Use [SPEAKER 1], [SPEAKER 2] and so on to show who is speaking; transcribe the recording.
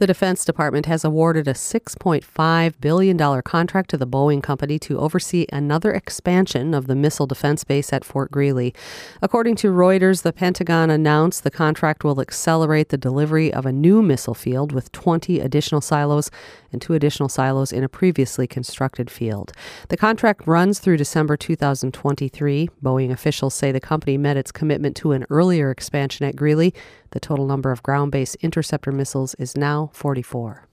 [SPEAKER 1] The Defense Department has awarded a $6.5 billion contract to the Boeing Company to oversee another expansion of the missile defense base at Fort Greely. According to Reuters, the Pentagon announced the contract will accelerate the delivery of a new missile field with 20 additional silos and 2 additional silos in a previously constructed field. The contract runs through December 2023. Boeing officials say the company met its commitment to an earlier expansion at Greely. The total number of ground-based interceptor missiles is now 44.